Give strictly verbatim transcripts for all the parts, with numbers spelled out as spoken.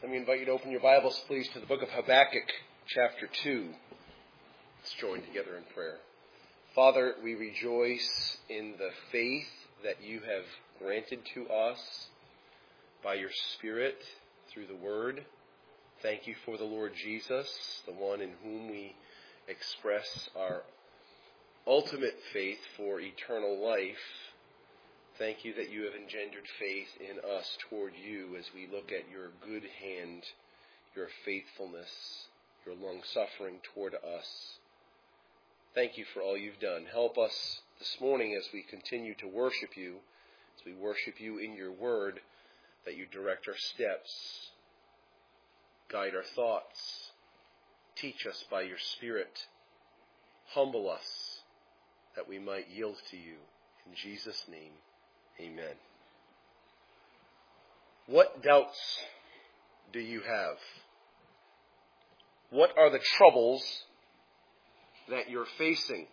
Let me invite you to open your Bibles, please, to the book of Habakkuk, chapter two. Let's join together in prayer. Father, we rejoice in the faith that you have granted to us by your Spirit through the Word. Thank you for the Lord Jesus, the one in whom we express our ultimate faith for eternal life. Thank you that you have engendered faith in us toward you as we look at your good hand, your faithfulness, your long-suffering toward us. Thank you for all you've done. Help us this morning as we continue to worship you, as we worship you in your word, that you direct our steps, guide our thoughts, teach us by your Spirit, humble us that we might yield to you. In Jesus' name, amen. What doubts do you have? What are the troubles that you're facing?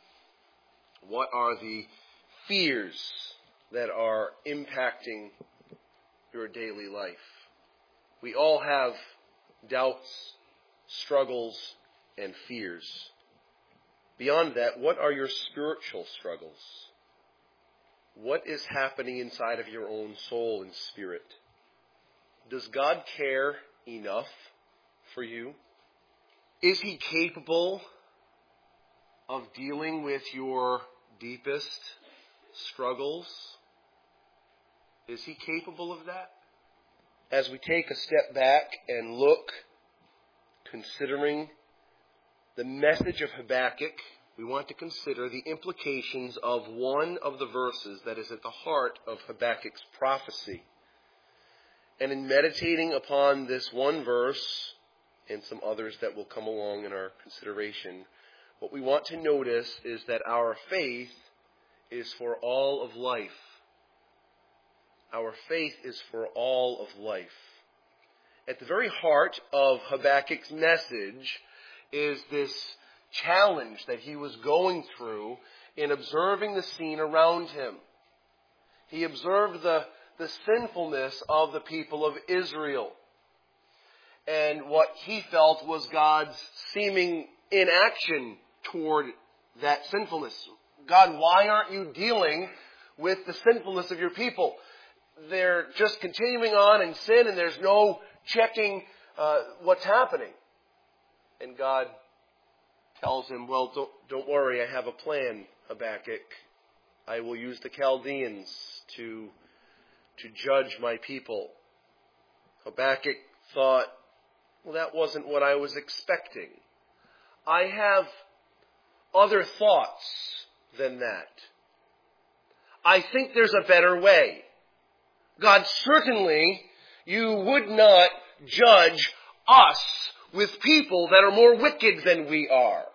What are the fears that are impacting your daily life? We all have doubts, struggles, and fears. Beyond that, what are your spiritual struggles? What is happening inside of your own soul and spirit? Does God care enough for you? Is he capable of dealing with your deepest struggles? Is he capable of that? As we take a step back and look, considering the message of Habakkuk, we want to consider the implications of one of the verses that is at the heart of Habakkuk's prophecy. And in meditating upon this one verse and some others that will come along in our consideration, what we want to notice is that our faith is for all of life. Our faith is for all of life. At the very heart of Habakkuk's message is this challenge that he was going through in observing the scene around him. He observed the, the sinfulness of the people of Israel and what he felt was God's seeming inaction toward that sinfulness. God, why aren't you dealing with the sinfulness of your people? They're just continuing on in sin and there's no checking uh, what's happening. And God tells him, well, don't, don't worry, I have a plan, Habakkuk. I will use the Chaldeans to, to judge my people. Habakkuk thought, well, that wasn't what I was expecting. I have other thoughts than that. I think there's a better way. God, certainly you would not judge us with people that are more wicked than we are.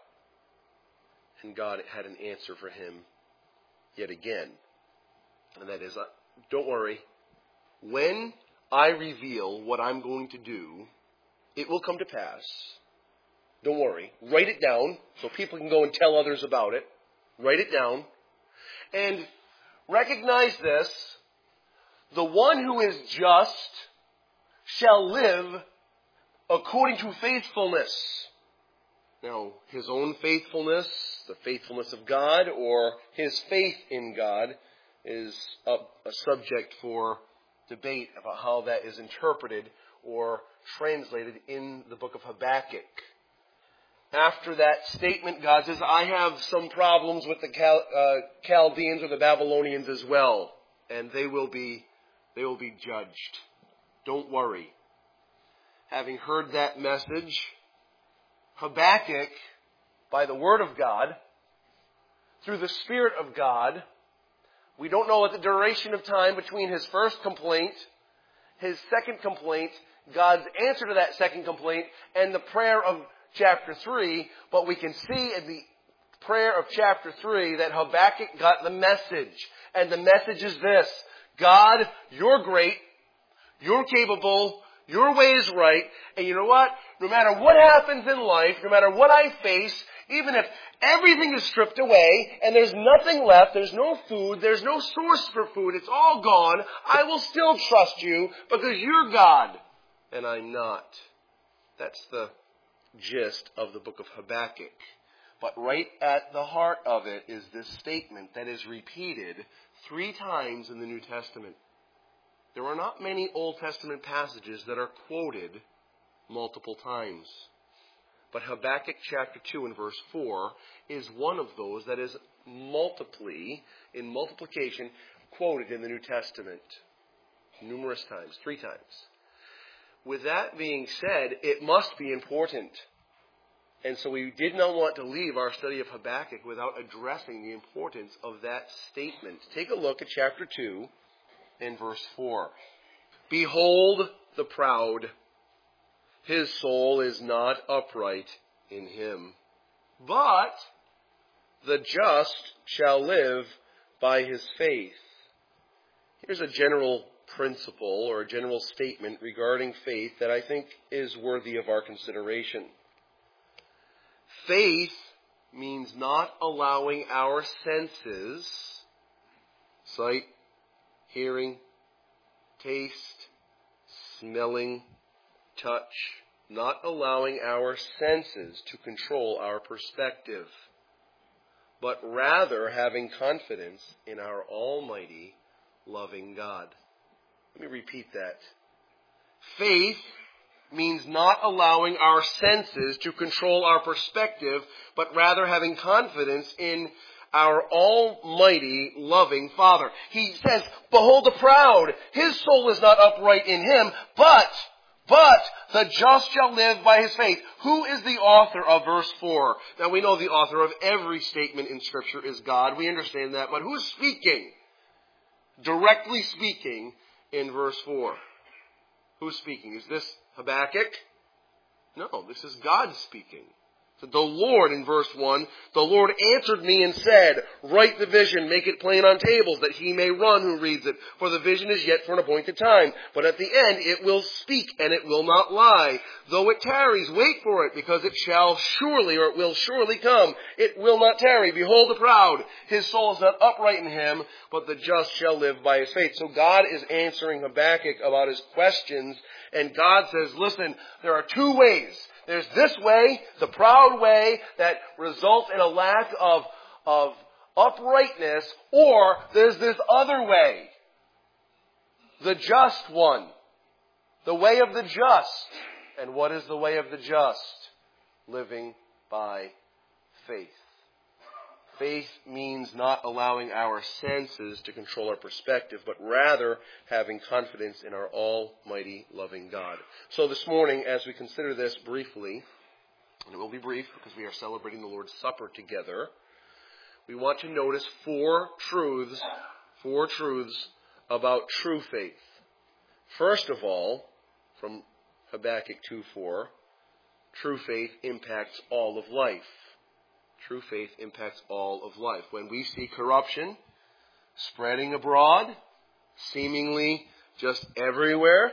And God had an answer for him yet again. And that is, uh, don't worry. When I reveal what I'm going to do, it will come to pass. Don't worry. Write it down so people can go and tell others about it. Write it down. And recognize this. The one who is just shall live according to faithfulness. Now, his own faithfulness, the faithfulness of God, or his faith in God is a, a subject for debate about how that is interpreted or translated in the book of Habakkuk. After that statement, God says, I have some problems with the Chal- uh, Chaldeans or the Babylonians as well, and they will be, they will be judged. Don't worry. Having heard that message, Habakkuk, by the word of God, through the Spirit of God, we don't know what the duration of time between his first complaint, his second complaint, God's answer to that second complaint, and the prayer of chapter three, but we can see in the prayer of chapter three that Habakkuk got the message. And the message is this: God, you're great, you're capable, your way is right, and you know what? No matter what happens in life, no matter what I face, even if everything is stripped away and there's nothing left, there's no food, there's no source for food, it's all gone, I will still trust you because you're God. and I'm not. That's the gist of the book of Habakkuk. But right at the heart of it is this statement that is repeated three times in the New Testament. There are not many Old Testament passages that are quoted multiple times. But Habakkuk chapter two and verse four is one of those that is multiply, in multiplication, quoted in the New Testament. Numerous times, three times. With that being said, it must be important. And so we did not want to leave our study of Habakkuk without addressing the importance of that statement. Take a look at chapter two and verse four. Behold the proud, his soul is not upright in him, but the just shall live by his faith. Here's a general principle or a general statement regarding faith that I think is worthy of our consideration. Faith means not allowing our senses, sight, hearing, taste, smelling, touch, not allowing our senses to control our perspective, but rather having confidence in our almighty, loving God. Let me repeat that. Faith means not allowing our senses to control our perspective, but rather having confidence in our almighty, loving Father. He says, behold the proud, his soul is not upright in him, but, but the just shall live by his faith. Who is the author of verse four? Now we know the author of every statement in Scripture is God. We understand that, but who's speaking? Directly speaking in verse four. Who's speaking? Is this Habakkuk? No, this is God speaking. So the Lord, in verse one, the Lord answered me and said, write the vision, make it plain on tables, that he may run who reads it. For the vision is yet for an appointed time. But at the end it will speak, and it will not lie. Though it tarries, wait for it, because it shall surely, or it will surely come. It will not tarry. Behold the proud, his soul is not upright in him, but the just shall live by his faith. So God is answering Habakkuk about his questions, and God says, listen, there are two ways. There's this way, the proud way, that results in a lack of, of uprightness, or there's this other way, the just one, the way of the just. And what is the way of the just? Living by faith. Faith means not allowing our senses to control our perspective, but rather having confidence in our almighty, loving God. So this morning, as we consider this briefly, and it will be brief because we are celebrating the Lord's Supper together, we want to notice four truths, four truths about true faith. First of all, from Habakkuk two four, true faith impacts all of life. True faith impacts all of life. When we see corruption spreading abroad, seemingly just everywhere,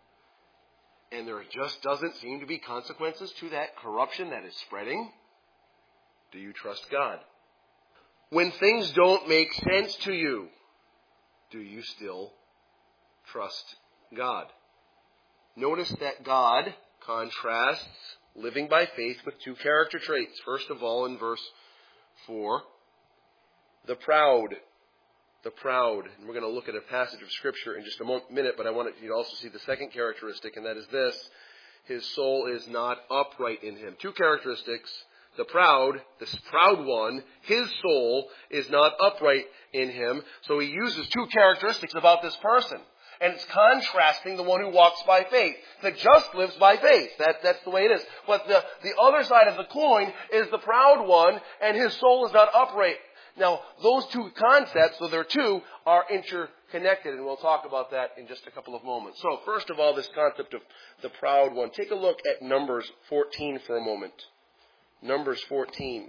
and there just doesn't seem to be consequences to that corruption that is spreading, do you trust God? When things don't make sense to you, do you still trust God? Notice that God contrasts living by faith with two character traits. First of all, in verse four, the proud. The proud. And we're going to look at a passage of Scripture in just a mo- minute, but I want you to also see the second characteristic, and that is this. His soul is not upright in him. Two characteristics. The proud, this proud one, his soul is not upright in him. So he uses two characteristics about this person. And it's contrasting the one who walks by faith. The just lives by faith. That, that's the way it is. But the, the other side of the coin is the proud one, and his soul is not upright. Now, those two concepts, though they're two, are interconnected, and we'll talk about that in just a couple of moments. So, first of all, this concept of the proud one. Take a look at Numbers fourteen for a moment. Numbers fourteen.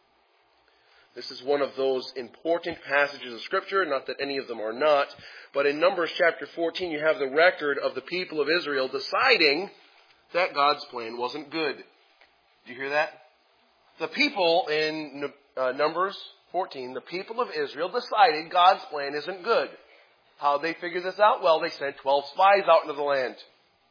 This is one of those important passages of Scripture, not that any of them are not. But in Numbers chapter fourteen, you have the record of the people of Israel deciding that God's plan wasn't good. Did you hear that? The people in uh, Numbers fourteen, the people of Israel decided God's plan isn't good. How'd they figure this out? Well, they sent twelve spies out into the land.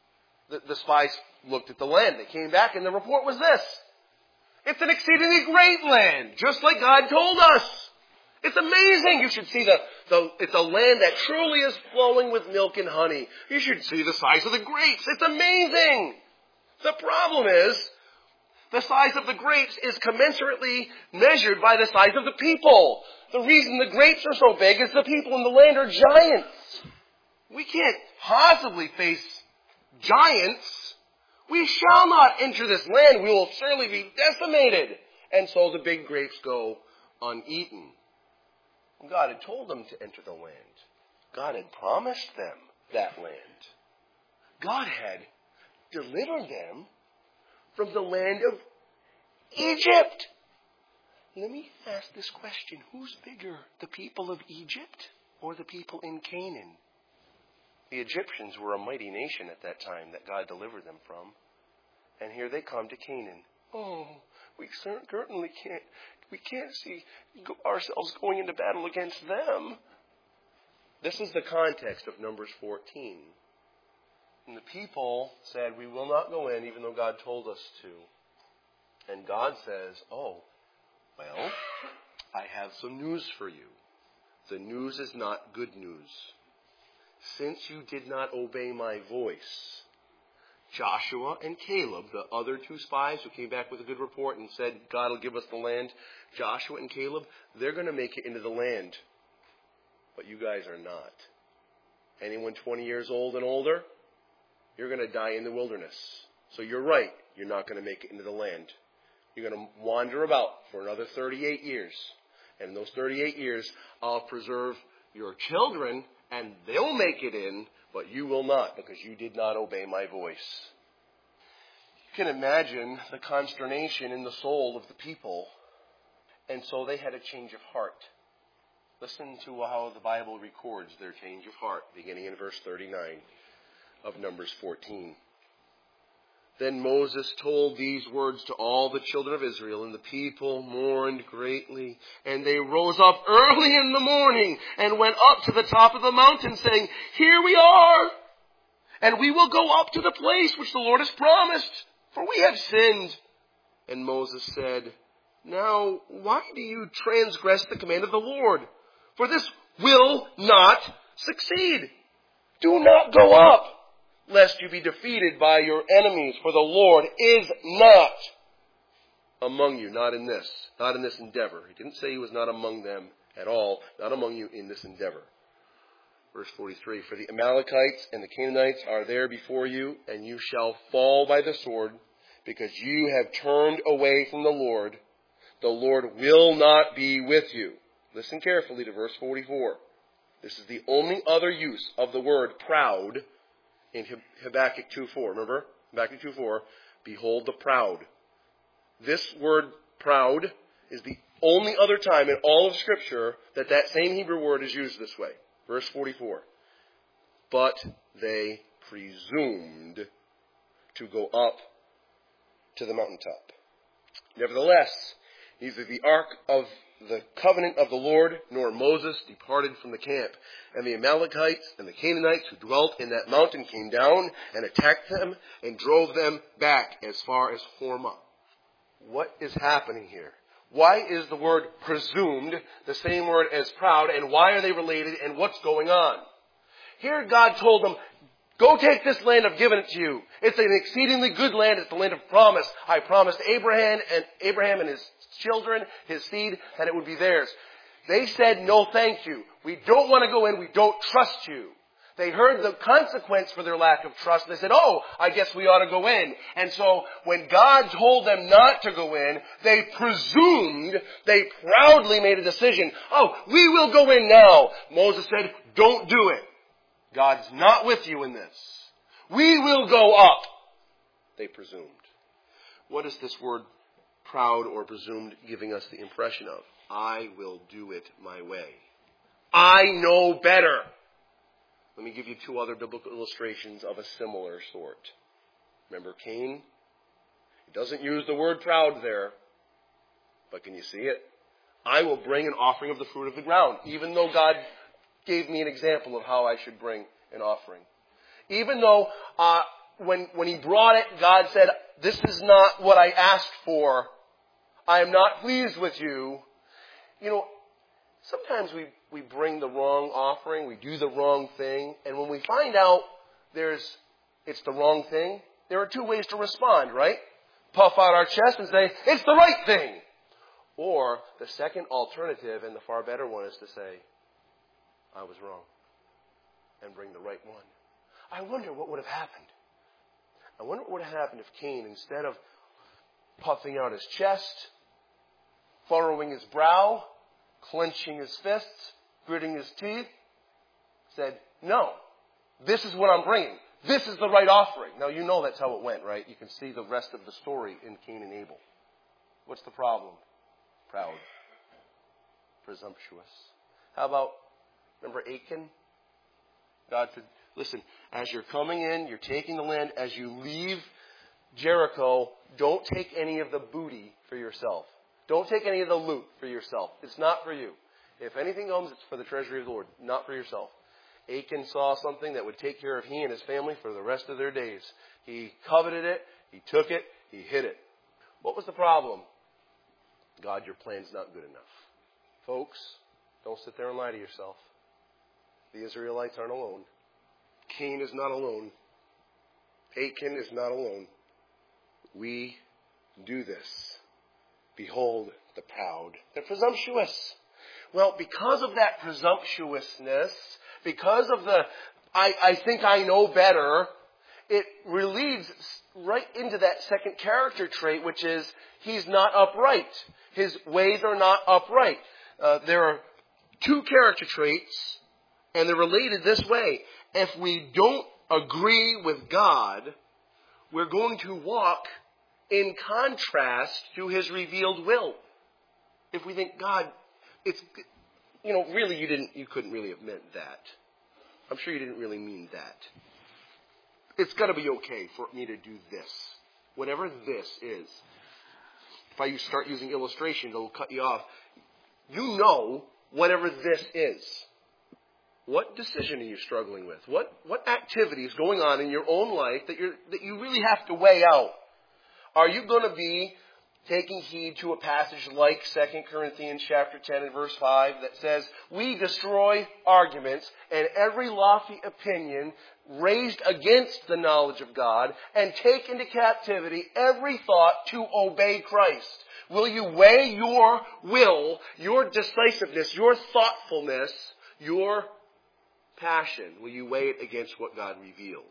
the, the spies looked at the land. They came back and the report was this. It's an exceedingly great land, just like God told us. It's amazing. You should see the, the, it's a land that truly is flowing with milk and honey. You should see the size of the grapes. It's amazing. The problem is, the size of the grapes is commensurately measured by the size of the people. The reason the grapes are so big is the people in the land are giants. We can't possibly face giants. We shall not enter this land. We will surely be decimated. And so the big grapes go uneaten. God had told them to enter the land. God had promised them that land. God had delivered them from the land of Egypt. Let me ask this question. Who's bigger, the people of Egypt or the people in Canaan? The Egyptians were a mighty nation at that time that God delivered them from. And here they come to Canaan. Oh, we certainly can't, we can't see ourselves going into battle against them. This is the context of Numbers fourteen. And the people said, we will not go in even though God told us to. And God says, oh, well, I have some news for you. The news is not good news. Since you did not obey my voice, Joshua and Caleb, the other two spies who came back with a good report and said, God will give us the land, Joshua and Caleb, they're going to make it into the land. But you guys are not. Anyone twenty years old and older, you're going to die in the wilderness. So you're right, you're not going to make it into the land. You're going to wander about for another thirty-eight years. And in those thirty-eight years, I'll preserve your children, and they'll make it in, but you will not, because you did not obey my voice. You can imagine the consternation in the soul of the people. And so they had a change of heart. Listen to how the Bible records their change of heart, beginning in verse thirty-nine of Numbers fourteen. Then Moses told these words to all the children of Israel, and the people mourned greatly. And they rose up early in the morning and went up to the top of the mountain, saying, here we are, and we will go up to the place which the Lord has promised, for we have sinned. And Moses said, now why do you transgress the command of the Lord? For this will not succeed. Do not go up, lest you be defeated by your enemies, for the Lord is not among you, not in this, not in this endeavor. He didn't say he was not among them at all, not among you in this endeavor. Verse forty-three, for the Amalekites and the Canaanites are there before you, and you shall fall by the sword, because you have turned away from the Lord. The Lord will not be with you. Listen carefully to verse forty-four. This is the only other use of the word proud in Habakkuk two four. Remember? Habakkuk two four. Behold the proud. This word proud is the only other time in all of Scripture that that same Hebrew word is used this way. Verse forty-four. But they presumed to go up to the mountaintop. Nevertheless, neither the ark of the covenant of the Lord nor Moses departed from the camp. And the Amalekites and the Canaanites who dwelt in that mountain came down and attacked them and drove them back as far as Hormah. What is happening here? Why is the word presumed the same word as proud, and why are they related, and what's going on? Here God told them, go take this land, I've given it to you. It's an exceedingly good land. It's the land of promise. I promised Abraham and Abraham and his children, his seed, that it would be theirs. They said, no thank you. We don't want to go in. We don't trust you. They heard the consequence for their lack of trust. They said, oh, I guess we ought to go in. And so when God told them not to go in, they presumed, they proudly made a decision. Oh, we will go in now. Moses said, don't do it. God's not with you in this. We will go up. They presumed. What is this word proud or presumed giving us the impression of? I will do it my way. I know better. Let me give you two other biblical illustrations of a similar sort. Remember Cain? He doesn't use the word proud there. But can you see it? I will bring an offering of the fruit of the ground, even though God gave me an example of how I should bring an offering. Even though uh, when, when he brought it, God said, this is not what I asked for. I am not pleased with you. You know, sometimes we, we bring the wrong offering, we do the wrong thing, and when we find out there's it's the wrong thing, there are two ways to respond, right? Puff out our chest and say, it's the right thing. Or the second alternative, and the far better one, is to say, I was wrong, and bring the right one. I wonder what would have happened. I wonder what would have happened if Cain, instead of puffing out his chest, furrowing his brow, clenching his fists, gritting his teeth, said, no, this is what I'm bringing. This is the right offering. Now, you know that's how it went, right? You can see the rest of the story in Cain and Abel. What's the problem? Proud. Presumptuous. How about, remember Achan? God said, listen, as you're coming in, you're taking the land. As you leave Jericho, don't take any of the booty for yourself. Don't take any of the loot for yourself. It's not for you. If anything comes, it's for the treasury of the Lord, not for yourself. Achan saw something that would take care of he and his family for the rest of their days. He coveted it. He took it. He hid it. What was the problem? God, your plan's not good enough. Folks, don't sit there and lie to yourself. The Israelites aren't alone. Cain is not alone. Achan is not alone. We do this. Behold the proud, the presumptuous. Well, because of that presumptuousness, because of the, I, I think I know better, it relieves right into that second character trait, which is he's not upright. His ways are not upright. Uh, there are two character traits, and they're related this way. If we don't agree with God, we're going to walk in contrast to His revealed will. If we think, God, it's, you know, really you didn't, you couldn't really have meant that. I'm sure you didn't really mean that. It's got to be okay for me to do this. Whatever this is. If I start using illustration, it'll cut you off. You know whatever this is. What decision are you struggling with? What what activity is going on in your own life that you that you really have to weigh out? Are you going to be taking heed to a passage like Second Corinthians chapter ten and verse five that says, we destroy arguments and every lofty opinion raised against the knowledge of God and take into captivity every thought to obey Christ? Will you weigh your will, your decisiveness, your thoughtfulness, your passion? Will you weigh it against what God reveals?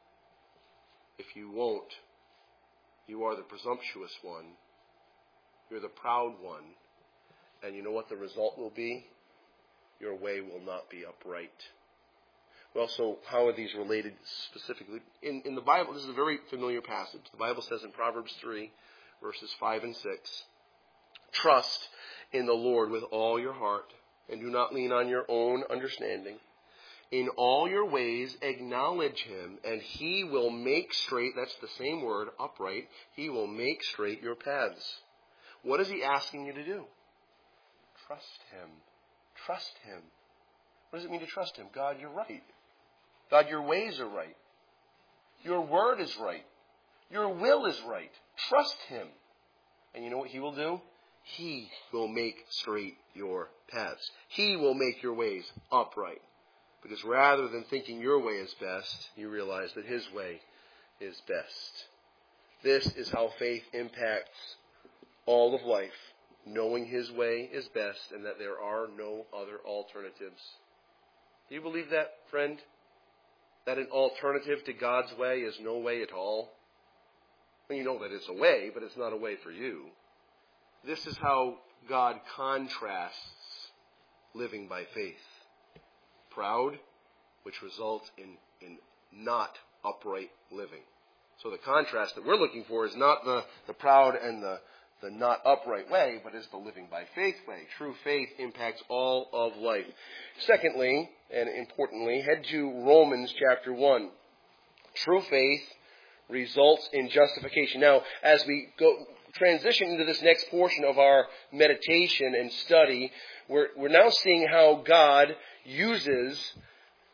If you won't, you are the presumptuous one. You're the proud one. And you know what the result will be? Your way will not be upright. Well, so how are these related specifically? In, in the Bible, this is a very familiar passage. The Bible says in Proverbs three, verses five and six, trust in the Lord with all your heart, and do not lean on your own understanding. In all your ways acknowledge Him, and He will make straight, that's the same word, upright, He will make straight your paths. What is He asking you to do? Trust Him. Trust Him. What does it mean to trust Him? God, you're right. God, your ways are right. Your word is right. Your will is right. Trust Him. And you know what He will do? He will make straight your paths. He will make your ways upright. Because rather than thinking your way is best, you realize that His way is best. This is how faith impacts all of life. Knowing His way is best and that there are no other alternatives. Do you believe that, friend? That an alternative to God's way is no way at all? Well, you know that it's a way, but it's not a way for you. This is how God contrasts living by faith. Proud, which results in, in not upright living. So the contrast that we're looking for is not the, the proud and the, the not upright way, but is the living by faith way. True faith impacts all of life. Secondly, and importantly, head to Romans chapter one. True faith results in justification. Now, as we go transition into this next portion of our meditation and study, we're, we're now seeing how God uses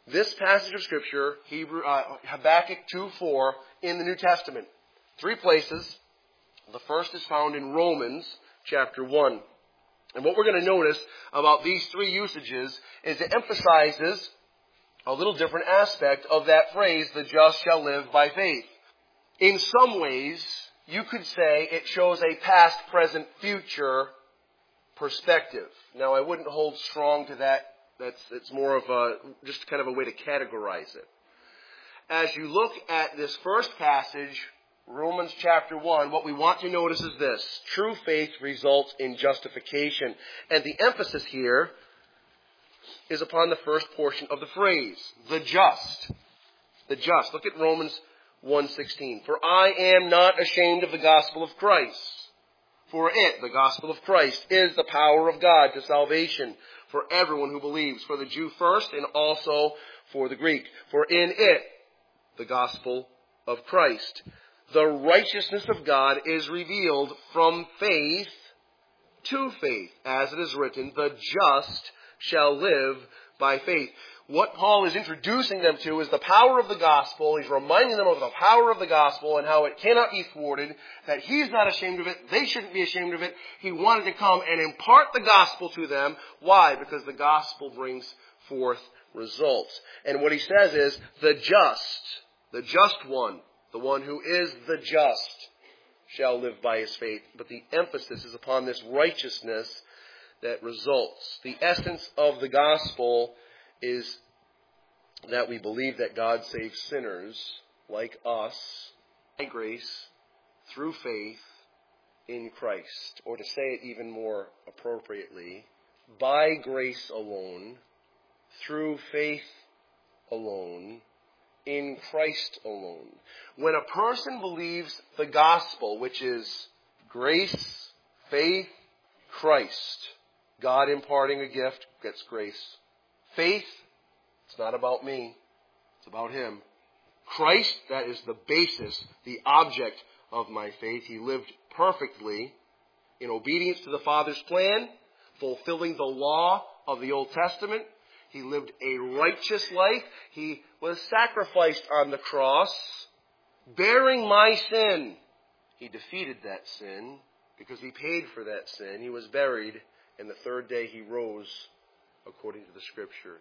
this passage of Scripture, Hebrew, uh, Habakkuk two four, in the New Testament. Three places. The first is found in Romans chapter one. And what we're going to notice about these three usages is it emphasizes a little different aspect of that phrase, the just shall live by faith. In some ways, you could say it shows a past, present, future perspective. Now, I wouldn't hold strong to that. That's, it's more of a, just kind of a way to categorize it. As you look at this first passage, Romans chapter one, what we want to notice is this. True faith results in justification. And the emphasis here is upon the first portion of the phrase, the just. The just. Look at Romans one sixteen. For I am not ashamed of the gospel of Christ. For it, the gospel of Christ, is the power of God to salvation for everyone who believes, for the Jew first and also for the Greek. For in it, the gospel of Christ, the righteousness of God is revealed from faith to faith. As it is written, the just shall live by faith. What Paul is introducing them to is the power of the gospel. He's reminding them of the power of the gospel and how it cannot be thwarted, that he's not ashamed of it. They shouldn't be ashamed of it. He wanted to come and impart the gospel to them. Why? Because the gospel brings forth results. And what he says is, the just, the just one, the one who is the just, shall live by his faith. But the emphasis is upon this righteousness that results. The essence of the gospel is that we believe that God saves sinners like us by grace through faith in Christ. Or to say it even more appropriately, by grace alone, through faith alone, in Christ alone. When a person believes the gospel, which is grace, faith, Christ, God imparting a gift gets grace. Faith, it's not about me. It's about Him. Christ, that is the basis, the object of my faith. He lived perfectly in obedience to the Father's plan, fulfilling the law of the Old Testament. He lived a righteous life. He was sacrificed on the cross, bearing my sin. He defeated that sin because He paid for that sin. He was buried, and the third day He rose according to the Scriptures.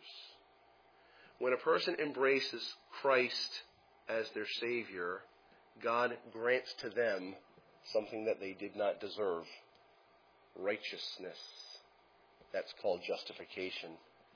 When a person embraces Christ as their Savior, God grants to them something that they did not deserve. Righteousness. That's called justification.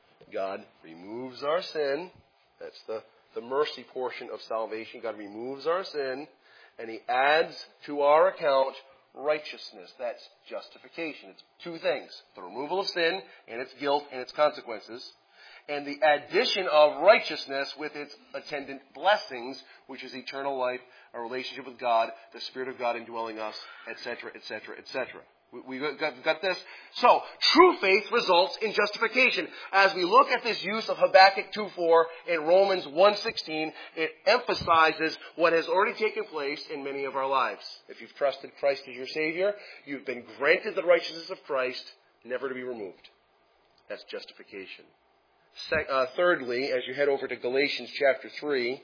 God removes our sin. That's the, the mercy portion of salvation. God removes our sin, and He adds to our account righteousness. That's justification. It's two things. The removal of sin and its guilt and its consequences, and the addition of righteousness with its attendant blessings, which is eternal life, a relationship with God, the Spirit of God indwelling us, et cetera, et cetera, et cetera. We got, got this. So, true faith results in justification. As we look at this use of Habakkuk two four in Romans one sixteen, it emphasizes what has already taken place in many of our lives. If you've trusted Christ as your Savior, you've been granted the righteousness of Christ, never to be removed. That's justification. Se- uh, thirdly, as you head over to Galatians chapter three,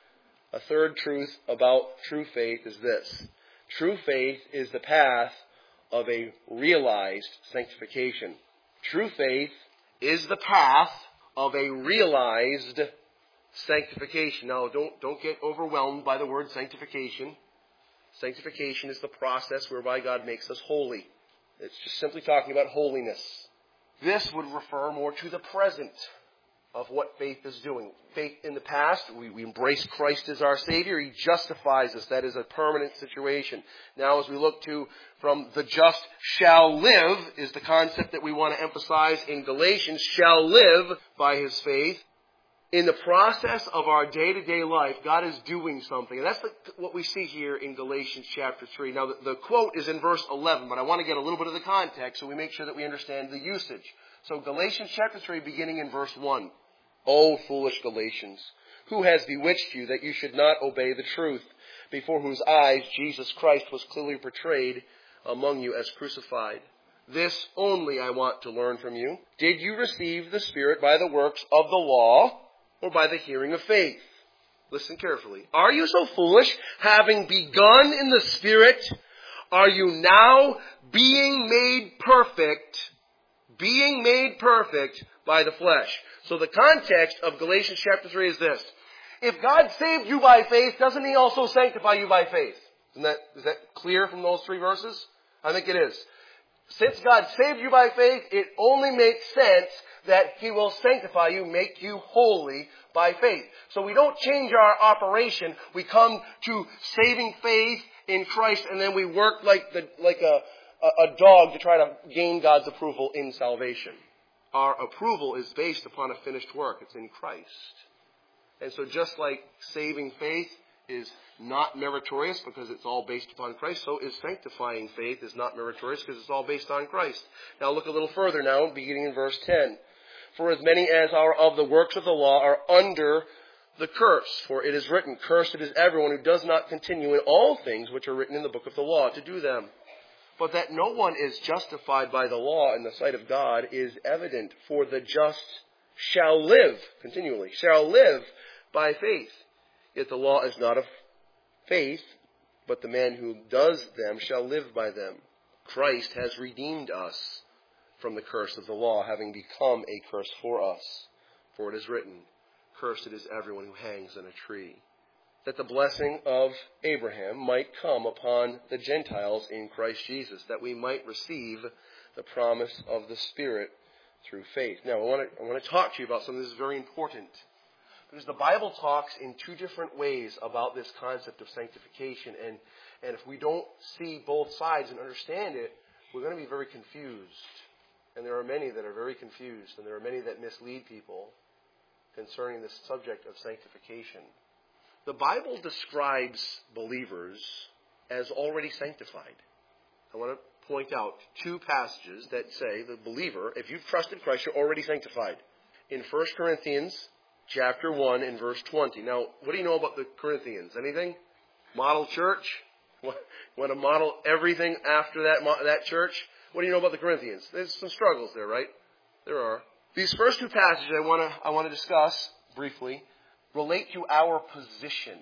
a third truth about true faith is this. True faith is the path of a realized sanctification. True faith is the path of a realized sanctification. Now, don't, don't get overwhelmed by the word sanctification. Sanctification is the process whereby God makes us holy. It's just simply talking about holiness. This would refer more to the present of what faith is doing. Faith in the past, we, we embrace Christ as our Savior. He justifies us. That is a permanent situation. Now as we look to from the just shall live is the concept that we want to emphasize in Galatians, shall live by his faith. In the process of our day-to-day life, God is doing something. And that's the, what we see here in Galatians chapter three. Now the, the quote is in verse eleven, but I want to get a little bit of the context so we make sure that we understand the usage. So Galatians chapter three, beginning in verse one. O foolish Galatians, who has bewitched you that you should not obey the truth, before whose eyes Jesus Christ was clearly portrayed among you as crucified? This only I want to learn from you. Did you receive the Spirit by the works of the law or by the hearing of faith? Listen carefully. Are you so foolish, having begun in the Spirit, are you now being made perfect, being made perfect by the flesh? So the context of Galatians chapter three is this. If God saved you by faith, doesn't He also sanctify you by faith? Isn't that, is that clear from those three verses? I think it is. Since God saved you by faith, it only makes sense that He will sanctify you, make you holy by faith. So we don't change our operation. We come to saving faith in Christ, and then we work like the like a, a dog to try to gain God's approval in salvation. Our approval is based upon a finished work. It's in Christ. And so just like saving faith is not meritorious because it's all based upon Christ, so is sanctifying faith is not meritorious because it's all based on Christ. Now look a little further now, beginning in verse ten. For as many as are of the works of the law are under the curse. For it is written, cursed is everyone who does not continue in all things which are written in the book of the law to do them. But that no one is justified by the law in the sight of God is evident. For the just shall live, continually, shall live by faith. Yet the law is not of faith, but the man who does them shall live by them. Christ has redeemed us from the curse of the law, having become a curse for us. For it is written, cursed is everyone who hangs on a tree. That the blessing of Abraham might come upon the Gentiles in Christ Jesus, that we might receive the promise of the Spirit through faith. Now, I want to, I want to talk to you about something that is very important. Because the Bible talks in two different ways about this concept of sanctification. And, and if we don't see both sides and understand it, we're going to be very confused. And there are many that are very confused. And there are many that mislead people concerning this subject of sanctification. The Bible describes believers as already sanctified. I want to point out two passages that say the believer, if you've trusted Christ, you're already sanctified. In First Corinthians chapter one and verse twenty. Now, what do you know about the Corinthians? Anything? Model church? Want to model everything after that, that church? What do you know about the Corinthians? There's some struggles there, right? There are. These first two passages I want to I want to discuss briefly relate to our position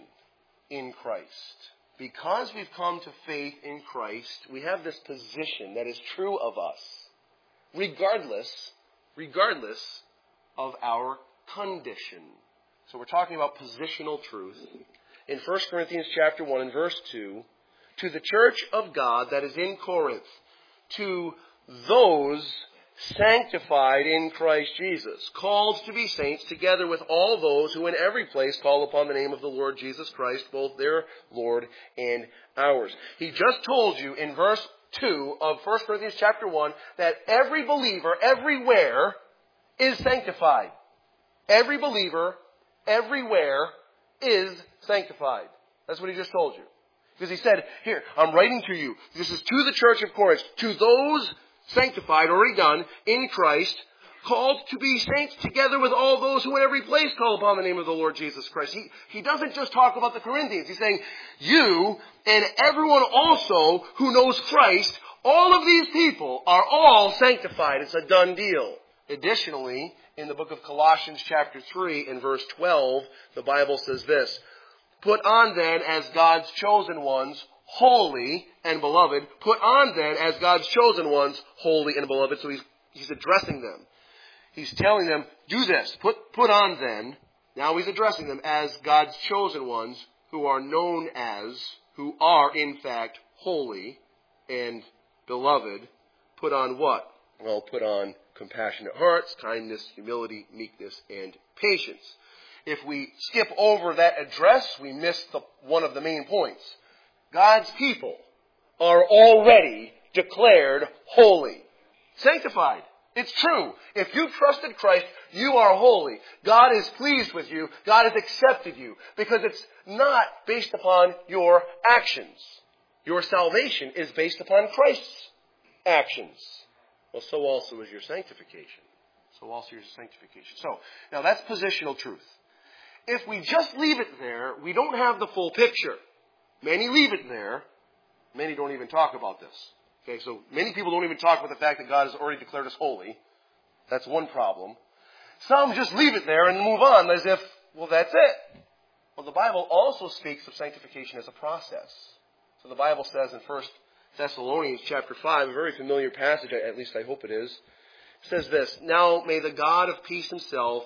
in Christ. Because we've come to faith in Christ, we have this position that is true of us, regardless, regardless of our condition. So we're talking about positional truth. In First Corinthians chapter one and verse two, to the church of God that is in Corinth, to those sanctified in Christ Jesus, called to be saints, together with all those who in every place call upon the name of the Lord Jesus Christ, both their Lord and ours. He just told you in verse two of First Corinthians chapter one that every believer everywhere is sanctified. Every believer everywhere is sanctified. That's what he just told you. Because he said, here, I'm writing to you. This is to the church of Corinth, to those sanctified, already done, in Christ, called to be saints together with all those who in every place call upon the name of the Lord Jesus Christ. He, he doesn't just talk about the Corinthians. He's saying, you and everyone also who knows Christ, all of these people are all sanctified. It's a done deal. Additionally, in the book of Colossians chapter three and verse twelve, the Bible says this, put on then as God's chosen ones, holy and beloved. Put on then as God's chosen ones, holy and beloved. So he's, he's addressing them. He's telling them, do this. Put, put on then. Now he's addressing them as God's chosen ones who are known as, who are in fact holy and beloved. Put on what? Well, put on compassionate hearts, kindness, humility, meekness, and patience. If we skip over that address, we miss the, one of the main points. God's people are already declared holy, sanctified. It's true. If you trusted Christ, you are holy. God is pleased with you. God has accepted you because it's not based upon your actions. Your salvation is based upon Christ's actions. Well, so also is your sanctification. So also is your sanctification. So, now that's positional truth. If we just leave it there, we don't have the full picture. Many leave it there. Many don't even talk about this. Okay, so many people don't even talk about the fact that God has already declared us holy. That's one problem. Some just leave it there and move on as if, well, that's it. Well, the Bible also speaks of sanctification as a process. So the Bible says in First Thessalonians chapter five, a very familiar passage, at least I hope it is, it says this, "Now may the God of peace himself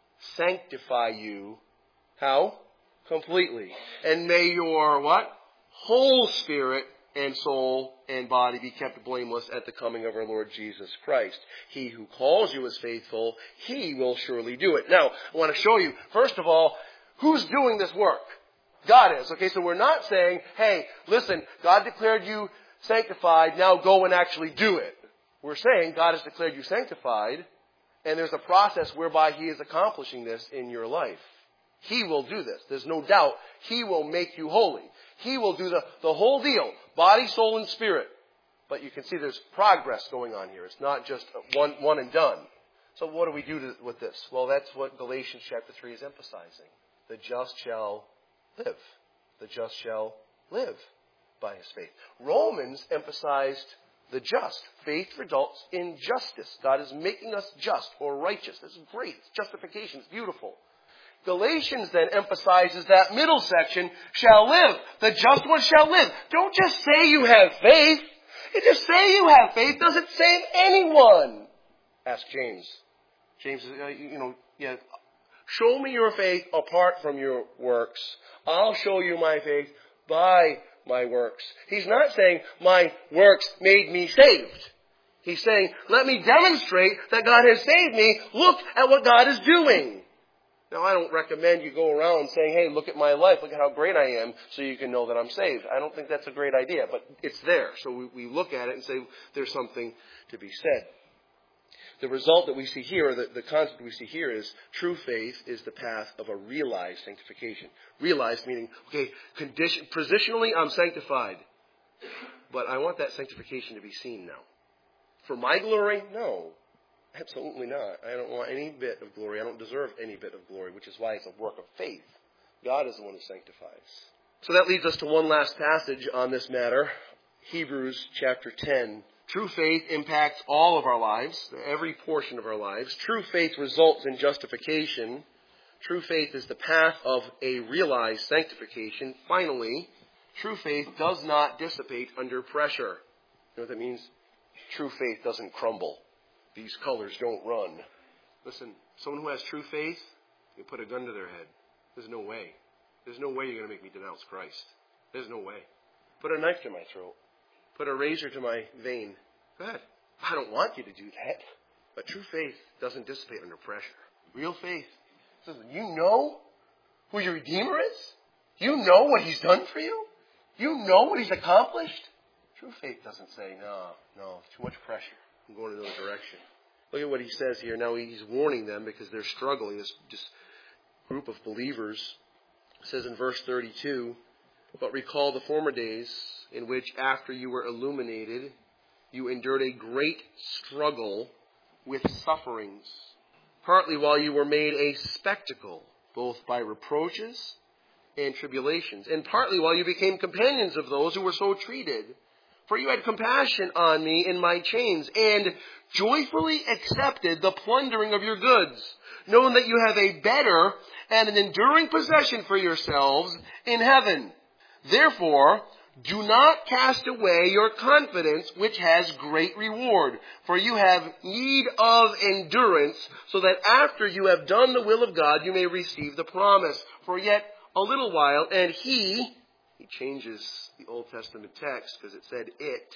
sanctify you," how? Completely. "And may your," what? "Whole spirit and soul and body be kept blameless at the coming of our Lord Jesus Christ. He who calls you is faithful. He will surely do it." Now, I want to show you, first of all, who's doing this work? God is. Okay, so we're not saying, hey, listen, God declared you sanctified, now go and actually do it. We're saying God has declared you sanctified, and there's a process whereby He is accomplishing this in your life. He will do this. There's no doubt. He will make you holy. He will do the, the whole deal, body, soul, and spirit. But you can see there's progress going on here. It's not just one, one and done. So what do we do to, with this? Well, that's what Galatians chapter three is emphasizing. The just shall live. The just shall live by his faith. Romans emphasized the just. Faith results in justice. God is making us just or righteous. This is great. It's justification. It's beautiful. Galatians then emphasizes that middle section, shall live. The just one shall live. Don't just say you have faith. It just say you have faith doesn't save anyone. Ask James. James says, uh, you know, yeah, show me your faith apart from your works. I'll show you my faith by my works. He's not saying my works made me saved. He's saying, let me demonstrate that God has saved me. Look at what God is doing. Now, I don't recommend you go around saying, hey, look at my life, look at how great I am, so you can know that I'm saved. I don't think that's a great idea, but it's there. So we, we look at it and say, there's something to be said. The result that we see here, the, the concept we see here is true faith is the path of a realized sanctification. Realized meaning, okay, condition, positionally I'm sanctified, but I want that sanctification to be seen now. For my glory? No. Absolutely not. I don't want any bit of glory. I don't deserve any bit of glory, which is why it's a work of faith. God is the one who sanctifies. So that leads us to one last passage on this matter. Hebrews chapter ten. True faith impacts all of our lives, every portion of our lives. True faith results in justification. True faith is the path of a realized sanctification. Finally, true faith does not dissipate under pressure. You know what that means? True faith doesn't crumble. These colors don't run. Listen, someone who has true faith, you put a gun to their head. There's no way. There's no way you're going to make me denounce Christ. There's no way. Put a knife to my throat. Put a razor to my vein. Go ahead. I don't want you to do that. But true faith doesn't dissipate under pressure. Real faith says, you know who your Redeemer is? You know what He's done for you? You know what He's accomplished? True faith doesn't say, no, no, too much pressure. I'm going in another direction. Look at what he says here. Now he's warning them because they're struggling. This just group of believers says in verse thirty-two, "But recall the former days in which after you were illuminated, you endured a great struggle with sufferings, partly while you were made a spectacle, both by reproaches and tribulations, and partly while you became companions of those who were so treated. For you had compassion on me in my chains, and joyfully accepted the plundering of your goods, knowing that you have a better and an enduring possession for yourselves in heaven. Therefore, do not cast away your confidence, which has great reward. For you have need of endurance, so that after you have done the will of God, you may receive the promise. For yet a little while, and he," he changes the Old Testament text because it said it,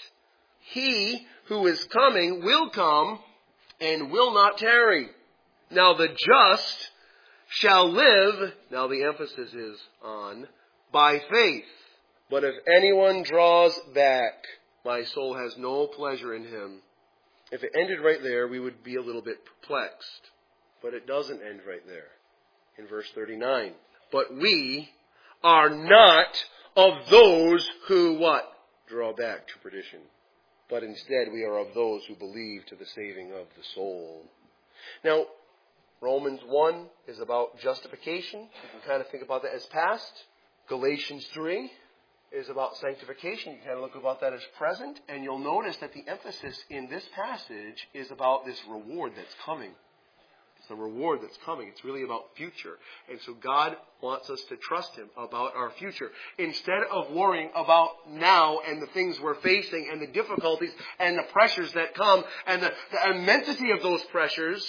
"he who is coming will come and will not tarry. Now the just shall live," now the emphasis is on, "by faith. But if anyone draws back, my soul has no pleasure in him." If it ended right there, we would be a little bit perplexed. But it doesn't end right there. In verse thirty-nine, "But we are not of those who," what? "Draw back to perdition. But instead we are of those who believe to the saving of the soul." Now, Romans one is about justification. You can kind of think about that as past. Galatians three is about sanctification. You can kind of look about that as present. And you'll notice that the emphasis in this passage is about this reward that's coming. It's the reward that's coming. It's really about future. And so God wants us to trust Him about our future. Instead of worrying about now and the things we're facing and the difficulties and the pressures that come and the, the immensity of those pressures,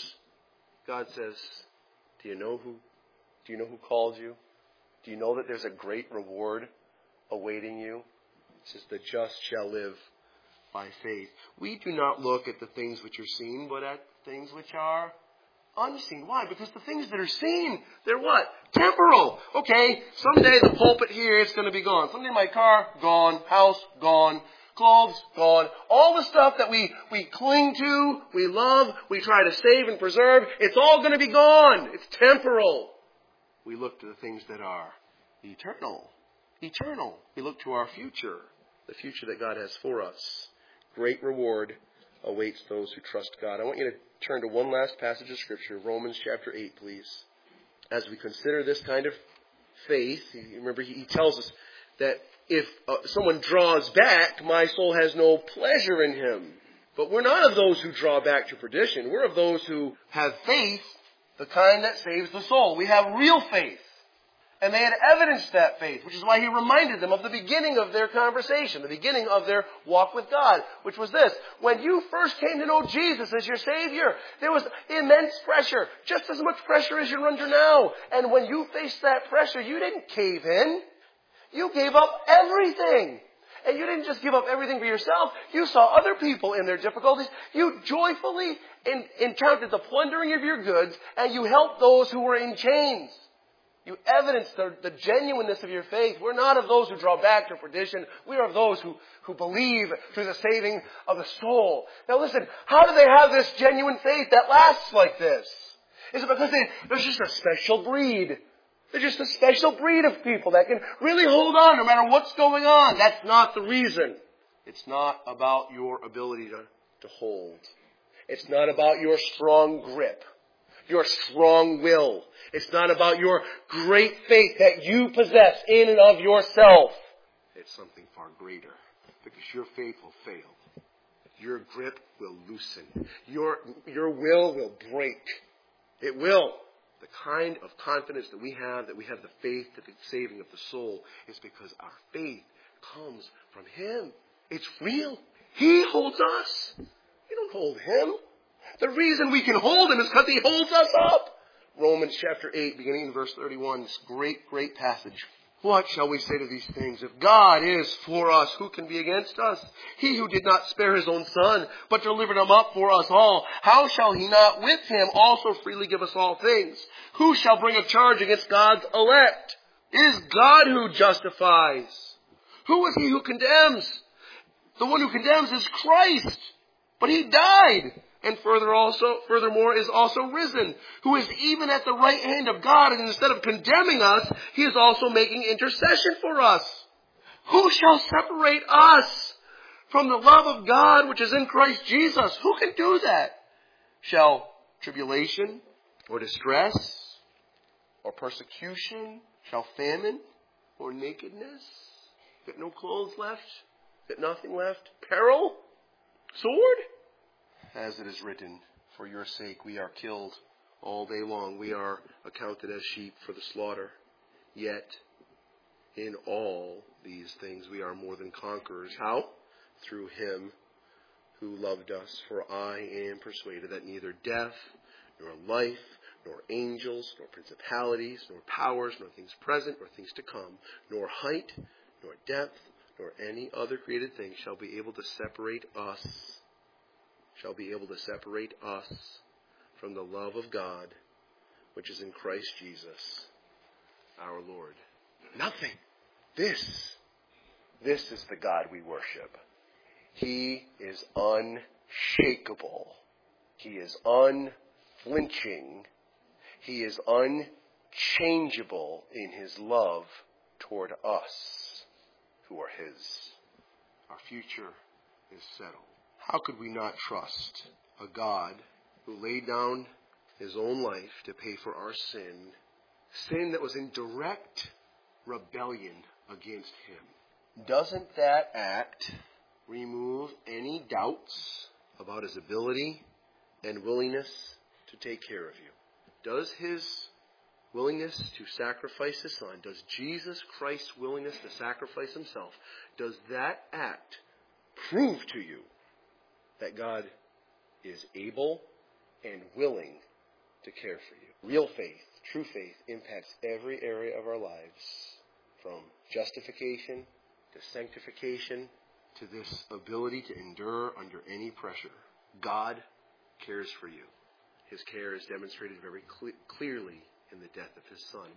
God says, do you know who, do you know who called you? Do you know that there's a great reward awaiting you? It says, the just shall live by faith. We do not look at the things which are seen, but at things which are unseen. Why? Because the things that are seen, they're what? Temporal. Okay, someday the pulpit here, it's going to be gone. Someday my car, gone. House, gone. Clothes, gone. All the stuff that we, we cling to, we love, we try to save and preserve, it's all going to be gone. It's temporal. We look to the things that are eternal. Eternal. We look to our future. The future that God has for us. Great reward awaits those who trust God. I want you to turn to one last passage of Scripture, Romans chapter eight, please. As we consider this kind of faith, remember he tells us that if uh, someone draws back, my soul has no pleasure in him. But we're not of those who draw back to perdition. We're of those who have faith, the kind that saves the soul. We have real faith. And they had evidenced that faith, which is why he reminded them of the beginning of their conversation, the beginning of their walk with God, which was this. When you first came to know Jesus as your Savior, there was immense pressure, just as much pressure as you're under now. And when you faced that pressure, you didn't cave in. You gave up everything. And you didn't just give up everything for yourself. You saw other people in their difficulties. You joyfully in, encountered the plundering of your goods, and you helped those who were in chains. You evidence the, the genuineness of your faith. We're not of those who draw back to perdition. We are of those who, who believe through the saving of the soul. Now listen, how do they have this genuine faith that lasts like this? Is it because they, there's just a special breed? They're just a special breed of people that can really hold on no matter what's going on. That's not the reason. It's not about your ability to, to hold. It's not about your strong grip. Your strong will. It's not about your great faith that you possess in and of yourself. It's something far greater. Because your faith will fail. Your grip will loosen. Your, your will will break. It will. The kind of confidence that we have, that we have the faith to the saving of the soul, is because our faith comes from Him. It's real. He holds us. We don't hold Him. The reason we can hold Him is because He holds us up. Romans chapter eight, beginning in verse thirty-one, this great, great passage. What shall we say to these things? If God is for us, who can be against us? He who did not spare His own Son, but delivered Him up for us all, how shall He not with Him also freely give us all things? Who shall bring a charge against God's elect? It is God who justifies. Who is He who condemns? The one who condemns is Christ. But He died. And further also, furthermore, is also risen, who is even at the right hand of God, and instead of condemning us, He is also making intercession for us. Who shall separate us from the love of God which is in Christ Jesus? Who can do that? Shall tribulation or distress or persecution, shall famine or nakedness, get no clothes left, get nothing left, peril, sword? As it is written, for your sake we are killed all day long. We are accounted as sheep for the slaughter. Yet, in all these things we are more than conquerors. How? Through Him who loved us. For I am persuaded that neither death, nor life, nor angels, nor principalities, nor powers, nor things present, nor things to come, nor height, nor depth, nor any other created thing shall be able to separate us shall be able to separate us from the love of God, which is in Christ Jesus, our Lord. Nothing. This, this is the God we worship. He is unshakable. He is unflinching. He is unchangeable in His love toward us who are His. Our future is settled. How could we not trust a God who laid down His own life to pay for our sin, sin that was in direct rebellion against Him? Doesn't that act remove any doubts about His ability and willingness to take care of you? Does his willingness to sacrifice his son, does Jesus Christ's willingness to sacrifice himself, does that act prove to you that God is able and willing to care for you? Real faith, true faith, impacts every area of our lives, from justification to sanctification to this ability to endure under any pressure. God cares for you. His care is demonstrated very cle- clearly in the death of his son.